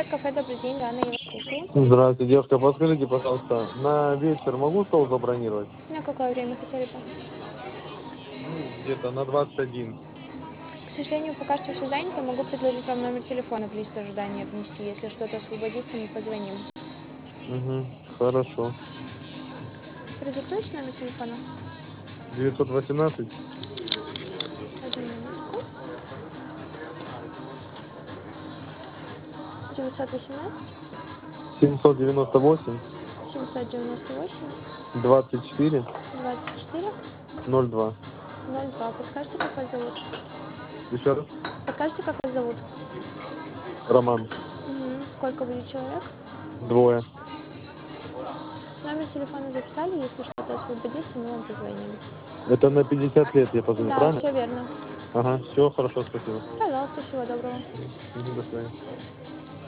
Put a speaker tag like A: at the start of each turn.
A: сайт кафе «Добрый день», Рано, я вас слушаю.
B: Здравствуйте, девушка, подскажите, пожалуйста, на вечер могу стол забронировать?
A: На какое время хотели бы?
B: Где-то на 21.
A: К сожалению, пока что все занято. Могу предложить вам номер телефона в лист ожидания внести. Если что-то освободится, мы позвоним.
B: Угу, хорошо.
A: Продиктуете номер телефона?
B: 918
A: Одну минутку. 918
B: 798
A: 798
B: 24
A: 24
B: 02.
A: 02. Подскажите, как вас зовут?
B: Еще раз.
A: Подскажите, как вас зовут?
B: Роман.
A: Угу. Сколько будет человек?
B: 2.
A: Номер телефона записали. Если что-то освободится, мы вам позвоним.
B: Это на 50 лет я позвоню,
A: Да,
B: правильно?
A: все верно.
B: Ага, все, хорошо, спасибо.
A: Пожалуйста, всего доброго.
B: Мгм, до свидания.